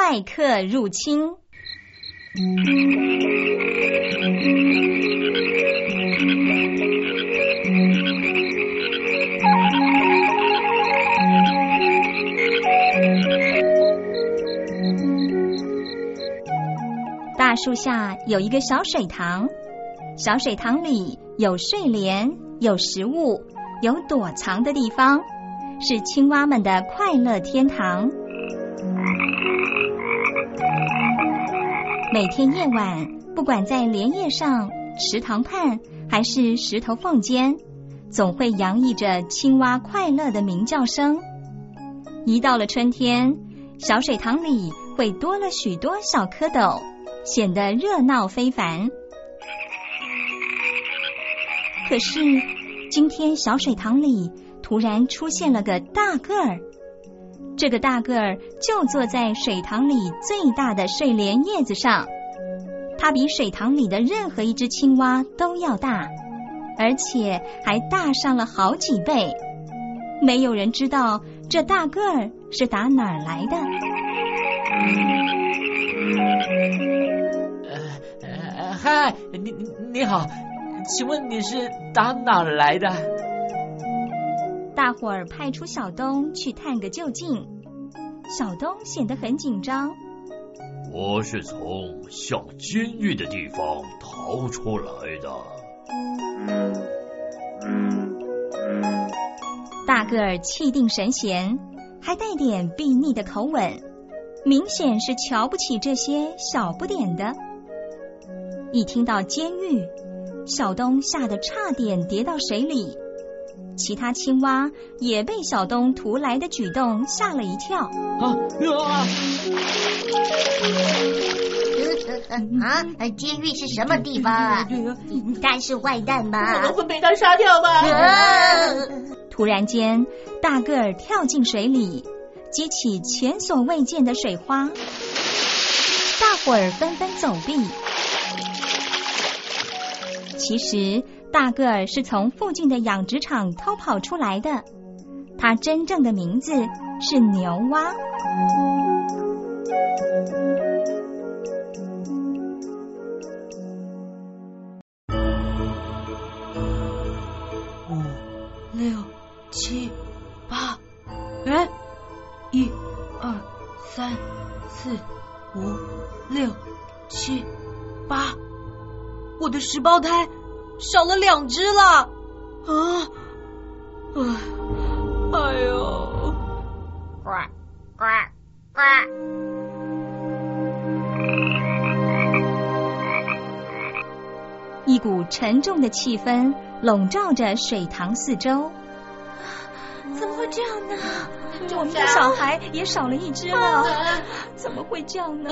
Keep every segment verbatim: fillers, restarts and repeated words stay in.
怪客入侵。大树下有一个小水塘，小水塘里有睡莲，有食物，有躲藏的地方，是青蛙们的快乐天堂。每天夜晚，不管在莲叶上、池塘畔，还是石头缝间，总会洋溢着青蛙快乐的鸣叫声。一到了春天，小水塘里会多了许多小蝌蚪，显得热闹非凡。可是今天小水塘里突然出现了个大个儿，这个大个儿就坐在水塘里最大的睡莲叶子上，它比水塘里的任何一只青蛙都要大，而且还大上了好几倍。没有人知道这大个儿是打哪儿来的。 呃呃，嗨，你你好，请问你是打哪儿来的？ 大伙儿派出小东去探个究竟。小东显得很紧张。 我是从像监狱的地方逃出来的。 大个儿气定神闲，还带点睥睨的口吻，明显是瞧不起这些小不点的。一听到监狱，小东吓得差点跌到水里，其他青蛙也被小东突来的举动吓了一跳。 啊啊！ 啊，监狱是什么地方啊？该是坏蛋吧？ 可能会被他杀掉吧？ 啊！ 突然间，大个儿跳进水里，激起前所未见的水花，大伙儿纷纷走避。其实大个儿是从附近的养殖场偷跑出来的，他真正的名字是牛蛙。 五、六、七、八，哎，一、二、三、四、五、六、七、八，我的十胞胎少了两只了啊！哎，哎呦！ 呱呱呱！ 一股沉重的气氛笼罩着水塘四周。怎么会这样呢？我们的小孩也少了一只了，怎么会这样呢？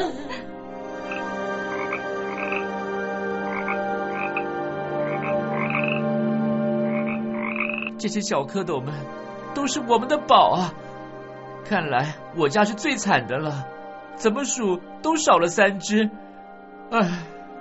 这些小蝌蚪们都是我们的宝啊！看来我家是最惨的了，怎么数都少了三只。唉。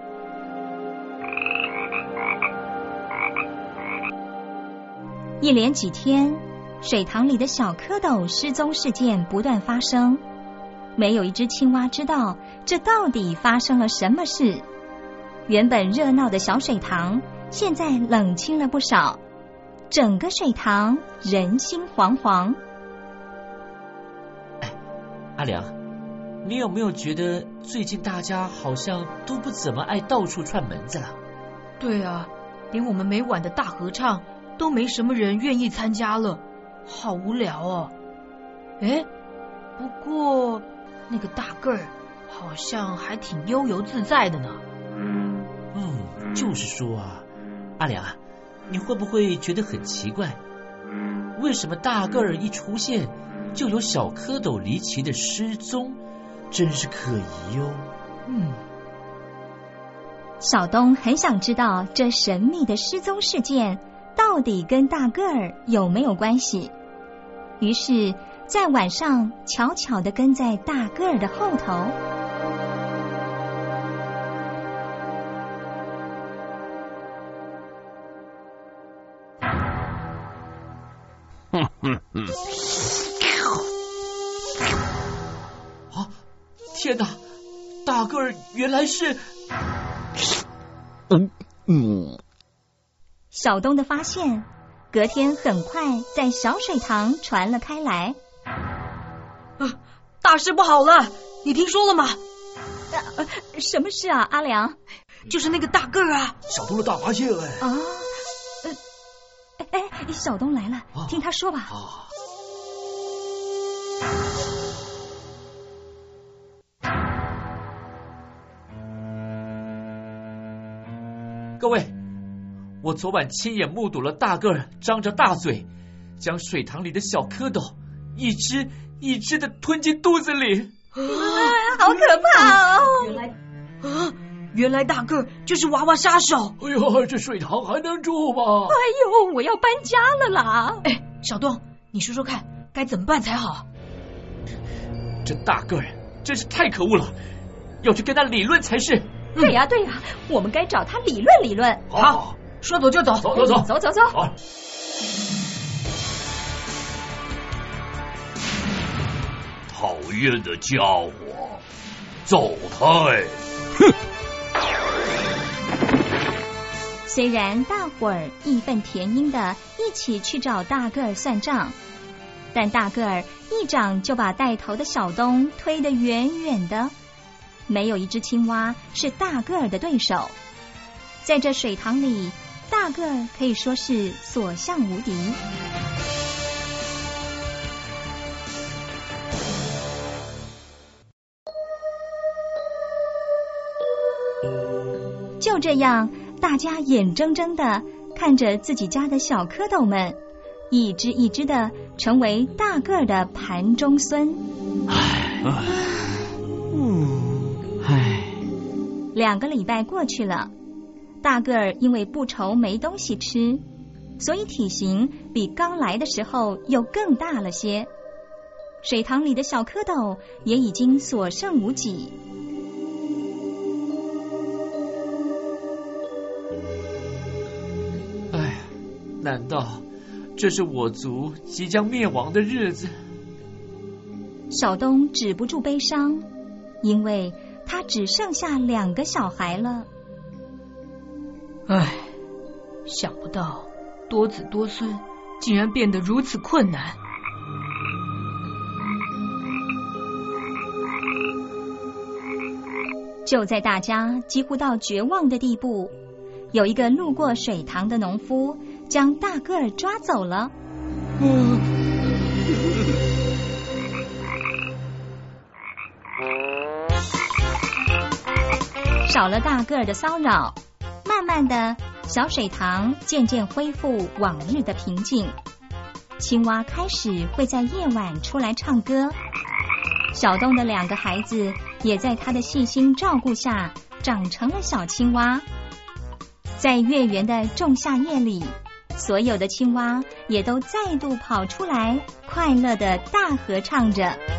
一连几天，水塘里的小蝌蚪失踪事件不断发生，没有一只青蛙知道这到底发生了什么事。原本热闹的小水塘现在冷清了不少，整个水塘人心惶惶。 哎，阿良，你有没有觉得最近大家好像都不怎么爱到处串门子了？ 对啊，连我们每晚的大合唱都没什么人愿意参加了，好无聊哦。哎，不过那个大个儿好像还挺悠游自在的呢。 嗯，就是说啊，阿良啊，你会不会觉得很奇怪？为什么大个儿一出现，就有小蝌蚪离奇的失踪？真是可疑哟。 嗯。 小东很想知道这神秘的失踪事件到底跟大个儿有没有关系，于是在晚上悄悄地跟在大个儿的后头。 哼哼哼！ 啊，天天哪，大个儿原来是…… 嗯嗯。 小东的发现，隔天很快在小水塘传了开来。 啊，大事不好了！你听说了吗？ 呃，什么事啊，阿良？ 就是那个大个儿啊！ 小东的大发现哎！ 啊，呃，哎，小东来了，啊、听他说吧。 啊各位，我昨晚亲眼目睹了大个儿张着大嘴，将水塘里的小蝌蚪一只一只的吞进肚子里。 啊，好可怕哦！ 原来啊，原来大个儿就是娃娃杀手。 哎呦，这水塘还能住吗？ 哎呦，我要搬家了啦！ 哎，小东，你说说看，该怎么办才好？ 这大个儿真是太可恶了，要去跟他理论才是。 对呀对呀，我们该找他理论理论。 好，好说走就走， 走走走走走走。 好。讨厌的家伙，走开！ 哼！ 虽然大伙儿义愤填膺的一起去找大个儿算账，但大个儿一掌就把带头的小东推得远远的。没有一只青蛙是大个儿的对手，在这水塘里，大个儿可以说是所向无敌。就这样，大家眼睁睁的看着自己家的小蝌蚪们一只一只的成为大个儿的盘中孙。 唉，嗯。唉， 两个礼拜过去了，大个儿因为不愁没东西吃，所以体型比刚来的时候又更大了些。水塘里的小蝌蚪也已经所剩无几。 唉，难道这是我族即将灭亡的日子？ 小东止不住悲伤，因为他只剩下两个小孩了。 唉，想不到多子多孙竟然变得如此困难。 就在大家几乎到绝望的地步，有一个路过水塘的农夫将大个儿抓走了。 嗯少了大个儿的骚扰，慢慢的小水塘渐渐恢复往日的平静。青蛙开始会在夜晚出来唱歌，小东的两个孩子也在他的细心照顾下长成了小青蛙。在月圆的仲夏夜里，所有的青蛙也都再度跑出来，快乐的大合唱着。